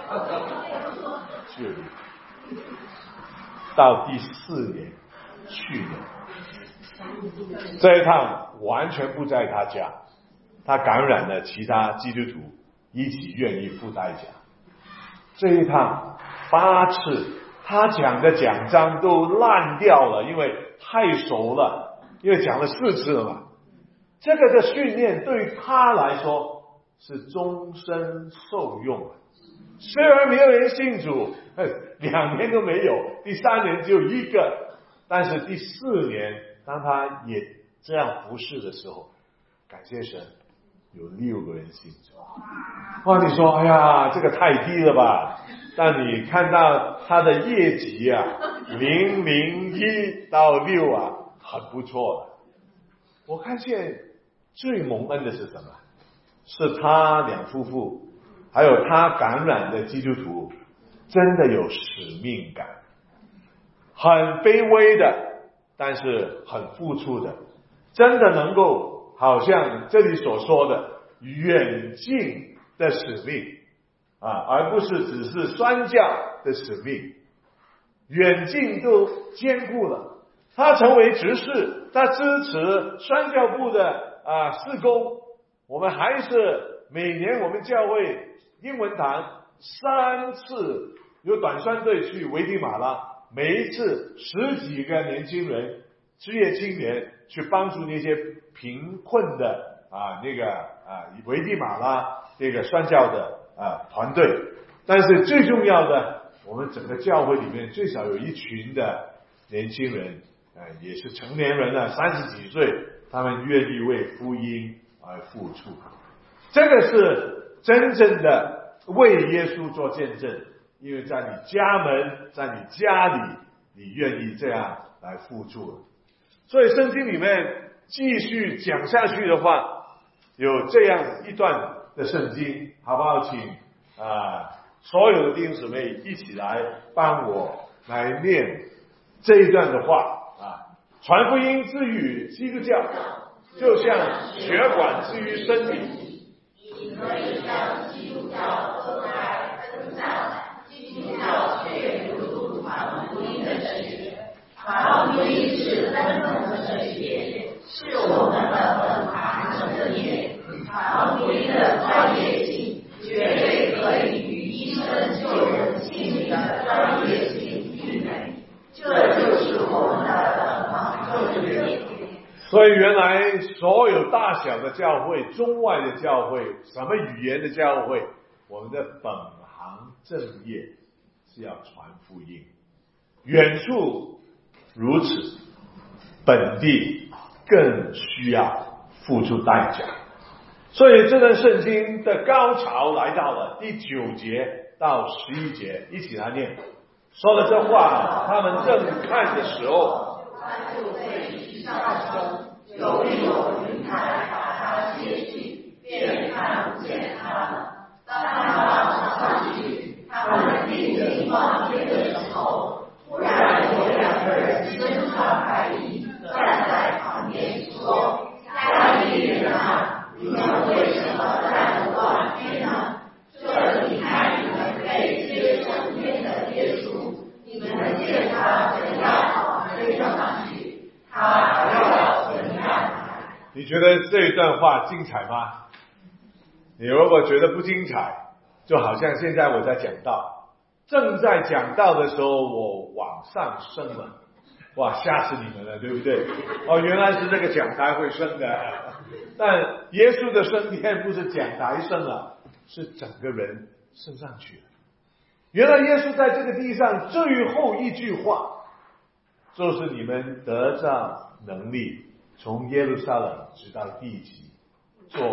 只有一个。到第四年，去年这一趟完全不在他家，他感染了其他基督徒，一起愿意付代价。这一趟八次，他讲的讲章都烂掉了，因为太熟了，因为讲了四次了嘛。这个的训练对他来说是终身受用。虽然没有人信主，两年都没有，第三年只有一个，但是第四年当他也这样服侍的时候，感谢神，有六个人信主。哇，你说，哎呀，这个太低了吧？但你看到他的业绩啊，零零一到六啊，很不错了。我看见最蒙恩的是什么？是他两夫妇，还有他感染的基督徒，真的有使命感，很卑微的，但是很付出的，真的能够好像这里所说的远近的使命啊，而不是只是宣教的使命，远近都兼顾了。他成为执事，他支持宣教部的啊事工。我们还是每年我们教会英文堂三次有短宣队去危地马拉，每一次十几个年轻人职业青年去帮助那些贫困的啊那个啊危地马拉这个宣教的啊团队。但是最重要的，我们整个教会里面最少有一群的年轻人，呃，也是成年人了，三十几岁，他们愿意为福音而付出。这个是真正的为耶稣做见证，因为在你家门，在你家里，你愿意这样来付出。所以圣经里面继续讲下去的话，有这样一段的圣经，好不好？请啊、呃，所有的弟兄姊妹一起来帮我来念这一段的话啊。传福音之于基督教，就像血管之于身体， 你可以将基督教割开分散，基督教却流入传福音的血。传福音是真正的血，是我们的本盘整业。传福音的专业性，绝对可以与医生救人性命的专业性媲美。这就是我们的本行正业。 所以原来所有大小的教会，中外的教会，什么语言的教会，我们的本行正业是要传福音。远处如此，本地更需要付出代价。所以这段圣经的高潮来到了第九节到十一节，一起来念。说了这话，他们正看的时候， 他就被提上升，有一种云彩把他接去，便看不见他们。当他上去，他们定睛望天的时候，突然有两个人身穿白衣站在旁边说：“加利利人啊，你们为什么站着望天呢？这离开你们被接升天的耶稣，你们见他怎样飞上去，他还要怎样来。” 你觉得这一段话精彩吗？你如果觉得不精彩，就好像现在我在讲道，正在讲道的时候我往上升了，哇，吓死你们了，对不对？哦，原来是这个讲台会升的。但耶稣的升天不是讲台升了，是整个人升上去了。原来耶稣在这个地上最后一句话就是你们得着能力，从耶路撒冷直到地极，做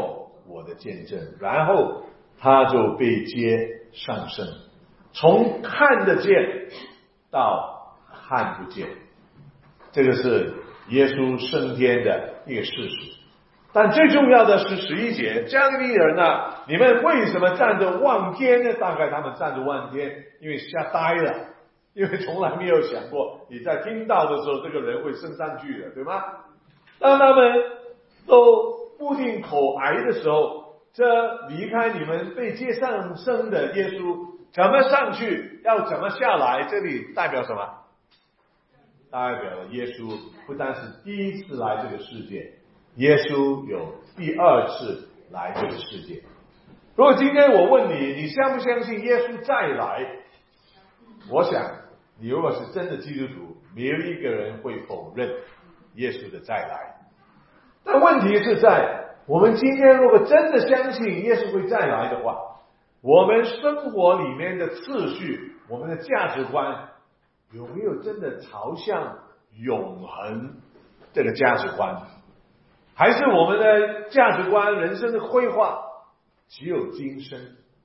我的见证。然后他就被接上升，从看得见到看不见，这个是耶稣升天的一个事实。但最重要的是十一节，加利利人啊，你们为什么站着望天呢？大概他们站着望天，因为吓呆了，因为从来没有想过你在听到的时候这个人会升上去的，对吗？当他们都不定口癌的时候，这离开你们被接上升的耶稣怎么上去，要怎么下来，这里代表什么？代表了耶稣不单是第一次来这个世界，耶稣有第二次来这个世界。如果今天我问你，你相不相信耶稣再来？我想你如果是真的基督徒，没有一个人会否认耶稣的再来。但问题是在我们今天如果真的相信耶稣会再来的话，我们生活里面的次序，我们的价值观有没有真的朝向永恒这个价值观？还是我们的价值观、人生的规划只有今生？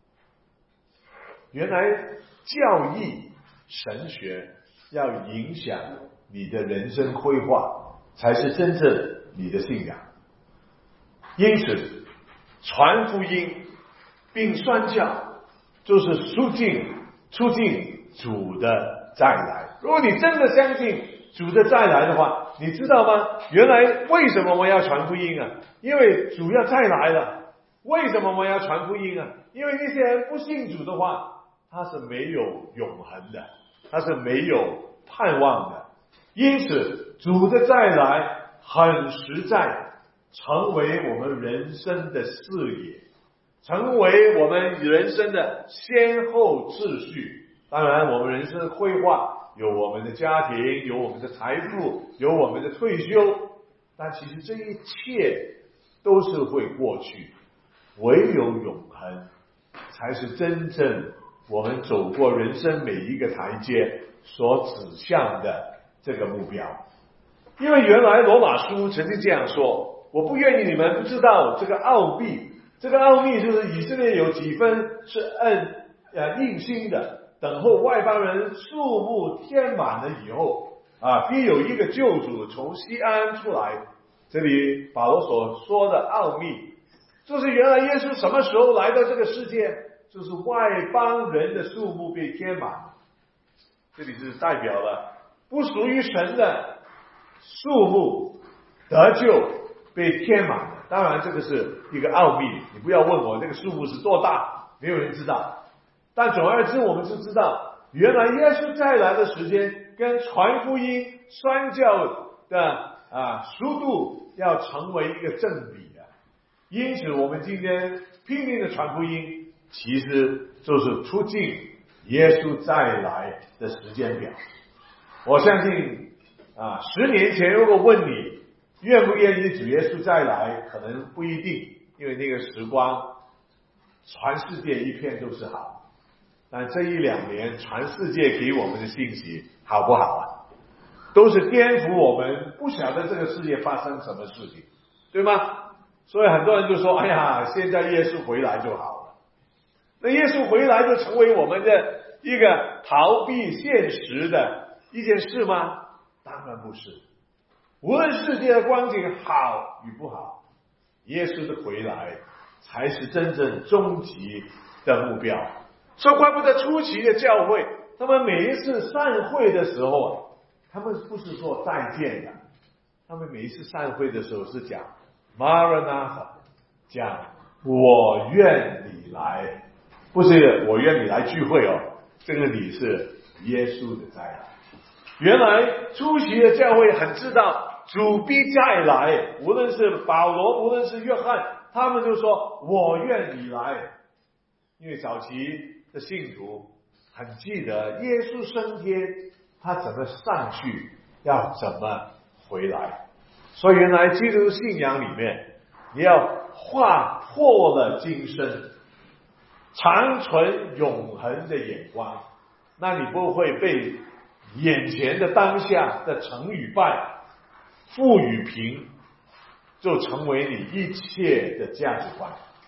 原来教义、神学要影响你的人生规划，才是真正你的信仰。因此传福音并宣教，就是促进促进主的再来。如果你真的相信主的再来的话，你知道吗？原来为什么我要传福音啊？因为主要再来了。为什么我要传福音啊？因为那些人不信主的话，他是没有永恒的，他是没有盼望的。因此主的再来很实在，成为我们人生的视野，成为我们人生的先后秩序。当然我们人生的规划有我们的家庭，有我们的财富，有我们的退休，但其实这一切都是会过去，唯有永恒才是真正我们走过人生每一个台阶所指向的这个目标。因为原来罗马书曾经这样说，我不愿意你们不知道这个奥秘，这个奥秘就是以色列有几分是按呃硬心的，等候外邦人数目填满了以后啊，必有一个救主从西安出来。这里保罗所说的奥秘，就是原来耶稣什么时候来到这个世界，就是外邦人的数目被填满。这里是代表了不属于神的数目得救被填满了。当然这个是一个奥秘，你不要问我这个数目是多大，没有人知道。但总而言之，我们就知道原来耶稣再来的时间跟传福音宣教的啊速度要成为一个正比的。因此我们今天拼命的传福音，其实就是促进耶稣再来的时间表。我相信啊，十年前如果问你愿不愿意主耶稣再来，可能不一定，因为那个时光全世界一片都是好。但这一两年全世界给我们的信息好不好啊？都是颠覆我们，不晓得这个世界发生什么事情，对吗？所以很多人就说，哎呀，现在耶稣回来就好了。那耶稣回来就成为我们的一个逃避现实的一件事吗？当然不是。无论世界的光景好与不好，耶稣的回来才是真正终极的目标。所以怪不得初期的教会，他们每一次散会的时候啊，他们不是说再见的，他们每一次散会的时候是讲 Maranatha， 讲我愿你来，不是我愿你来聚会哦，这个你是耶稣的再来。原来初期的教会很知道主必再来，无论是保罗，无论是约翰，他们就说我愿你来。因为早期的信徒很记得耶稣升天，他怎么上去，要怎么回来。所以原来基督信仰里面，你要划破了今生，长存永恒的眼光，那你不会被眼前的当下的成与败、富与贫就成为你一切的价值观。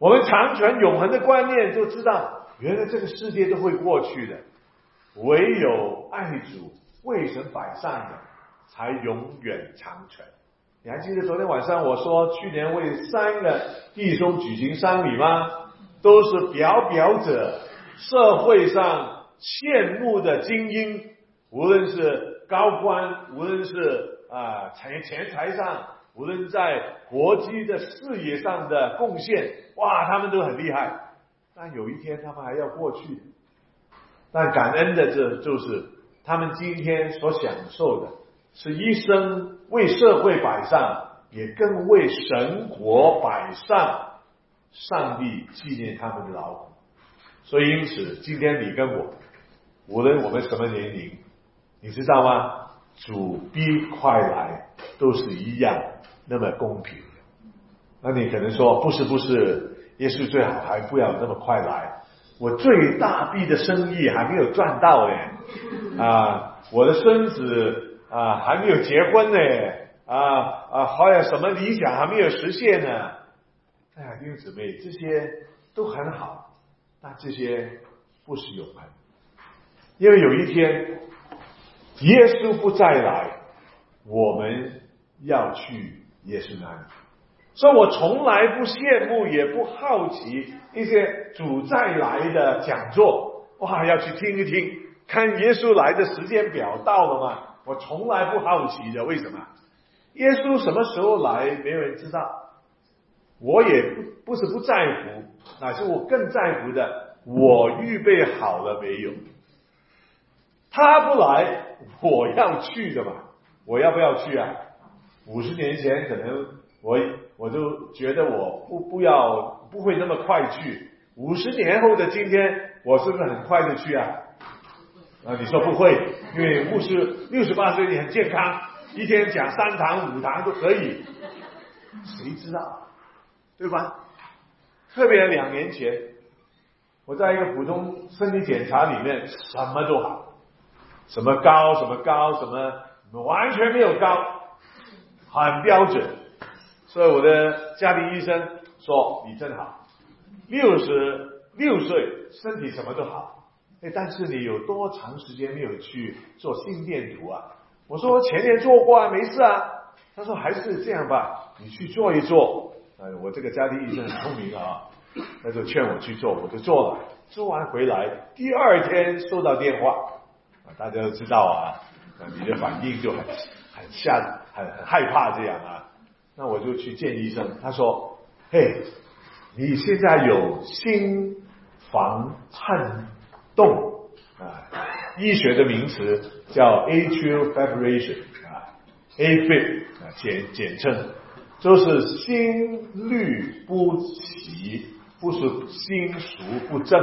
我们长存永恒的观念，就知道原来这个世界都会过去的，唯有爱主为神摆上的才永远长存。你还记得昨天晚上我说去年为三个弟兄举行丧礼吗？都是表表者，社会上羡慕的精英，无论是高官，无论是啊钱钱财上，无论在国际的事业上的贡献，哇，他们都很厉害。但有一天他们还要过去，但感恩的这就是他们今天所享受的是一生为社会摆上，也更为神国摆上，上帝纪念他们的劳苦。所以因此今天你跟我，无论我们什么年龄，你知道吗？主必快来，都是一样那么公平的。那你可能说不是不是，耶稣最好还不要那么快来，我最大笔的生意还没有赚到呢，啊，我的孙子啊还没有结婚呢，啊啊，还有什么理想还没有实现呢？哎呀，弟兄姊妹，这些都很好，但这些不是永恒，因为有一天耶稣不再来，我们要去耶稣那里。所以我从来不羡慕也不好奇一些主再来的讲座，哇，要去听一听，看耶稣来的时间表到了吗？我从来不好奇的。为什么？耶稣什么时候来没有人知道，我也不不是不在乎，乃是我更在乎的，我预备好了没有。他不来我要去的嘛，我要不要去啊？五十年前可能我我就觉得我不不要不会那么快去，五十年后的今天我是不是很快的去啊？啊，你说不会，因为牧师六十八岁你很健康，一天讲三堂五堂都可以，谁知道，对吧？特别两年前我在一个普通身体检查里面什么都好，什么高什么高什么完全没有高，很标准。所以我的家庭医生说你真好，六十六岁身体什么都好，哎，但是你有多长时间没有去做心电图啊？我说前年做过啊，没事啊。他说还是这样吧，你去做一做。呃，我这个家庭医生很聪明啊，他就劝我去做，我就做了。做完回来，第二天收到电话，啊，大家都知道啊，啊你的反应就很很吓，很很害怕这样啊。那我就去见医生，他说：“嘿，你现在有心房颤动啊，医学的名词叫 atrial fibrillation 啊 ，A Fib 啊，简简称，就是心律不齐，不是心熟不正，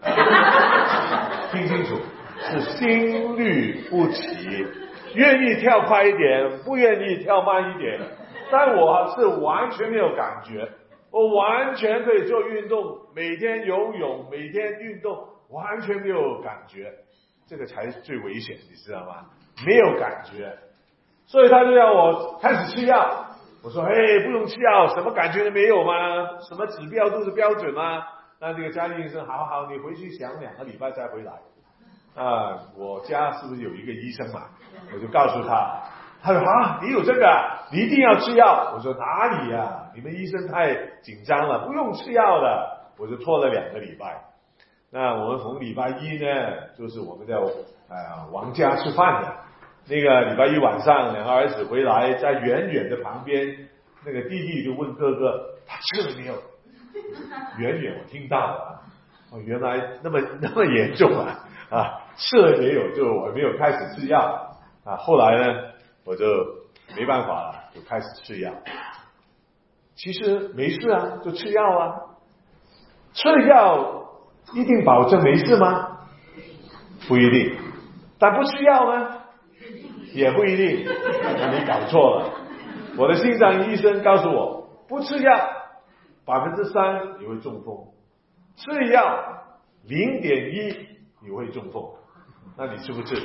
听清楚，是心律不齐，愿意跳快一点，不愿意跳慢一点。”但我是完全没有感觉，我完全可以做运动，每天游泳，每天运动，完全没有感觉，这个才是最危险，你知道吗？没有感觉，所以他就要我开始吃药。我说：“嘿，不用吃药，什么感觉都没有吗？什么指标都是标准吗？”那这个家庭医生，好好，你回去想两个礼拜再回来。啊，我家是不是有一个医生嘛？我就告诉他。他说啊，你有这个，你一定要吃药。我说哪里啊？你们医生太紧张了，不用吃药的。我就拖了两个礼拜。那我们逢礼拜一呢，就是我们在呃王家吃饭的。那个礼拜一晚上，两个儿子回来，在远远的旁边，那个弟弟就问哥哥，他吃了没有？远远我听到了，哦，原来那么那么严重啊！啊，吃了没有？就我没有开始吃药啊。后来呢？我就没办法了，就开始吃药。其实没事啊，就吃药啊。吃了药一定保证没事吗？不一定。但不吃药呢？也不一定。你搞错了。我的心脏医生告诉我，不吃药百分之三你会中风，吃了药零点一你会中风。那你吃不吃？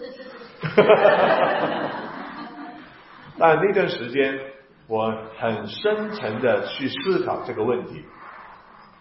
但那段时间我很深沉的去思考这个问题，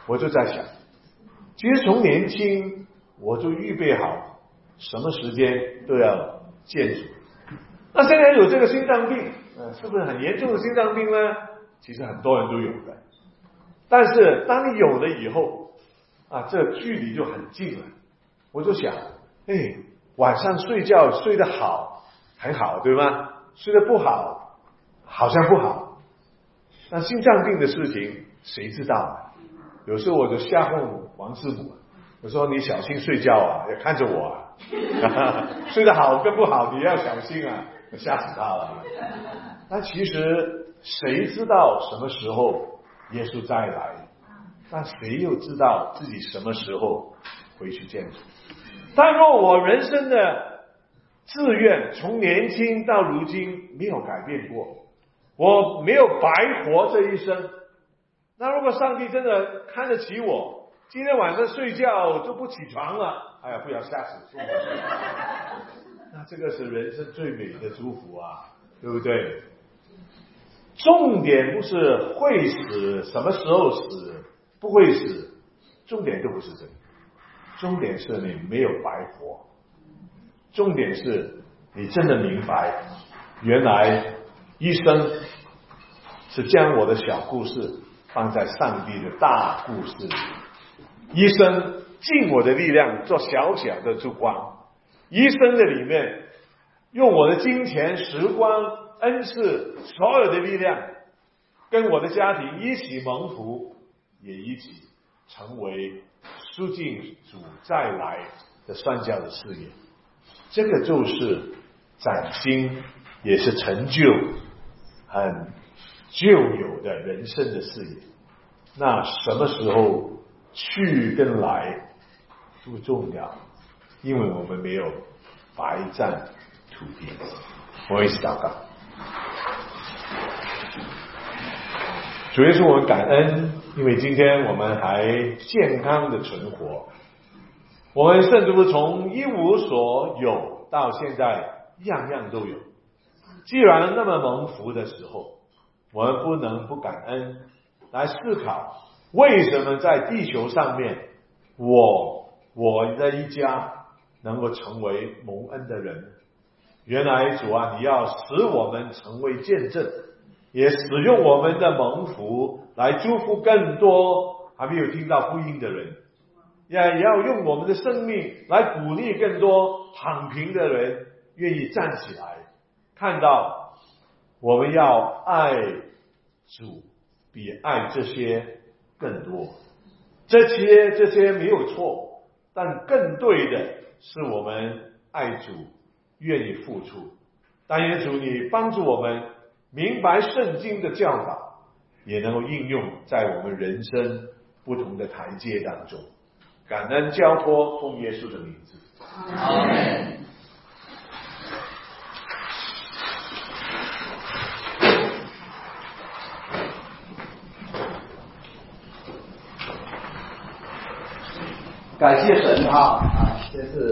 我就在想，其实从年轻我就预备好什么时间都要见主。那现在有这个心脏病，呃，是不是很严重的心脏病呢？其实很多人都有的，但是当你有了以后啊，这距离就很近了。我就想，哎，晚上睡觉睡得好很好，对吗？睡得不好好像不好。那心脏病的事情谁知道啊？有时候我就吓唬王师傅，我说你小心睡觉啊，要看着我啊睡得好跟不好你要小心啊，吓死他了。那其实谁知道什么时候耶稣再来？那谁又知道自己什么时候回去见主？但若我人生的志愿从年轻到如今没有改变过，我没有白活这一生，那如果上帝真的看得起我，今天晚上睡觉就不起床了，哎呀，不要吓死我，那这个是人生最美的祝福啊，对不对？重点不是会死，什么时候死，不会死，重点都不是这个，重点是你没有白活，重点是你真的明白，原来一生是将我的小故事放在上帝的大故事里，一生尽我的力量做小小的烛光，一生的里面用我的金钱、时光、恩赐，所有的力量跟我的家庭一起蒙福，也一起成为输进主再来的宣教的事业。这个就是崭新，也是成就很旧有的人生的事业。那什么时候去跟来不重要，因为我们没有白占土地。我们一起祷告。主耶稣，我们感恩，因为今天我们还健康的存活，我们甚至不从一无所有到现在样样都有。既然那么蒙福的时候，我们不能不感恩，来思考为什么在地球上面我我的一家能够成为蒙恩的人。原来主啊，你要使我们成为见证，也使用我们的蒙福来祝福更多还没有听到福音的人，也要用我们的生命来鼓励更多躺平的人愿意站起来，看到我们要爱主比爱这些更多。这些这些没有错，但更对的是我们爱主，愿意付出。但愿主你帮助我们明白圣经的教导，也能够应用在我们人生不同的台阶当中。感恩交托，奉耶稣的名字。 阿们。 感谢神啊！啊，这是。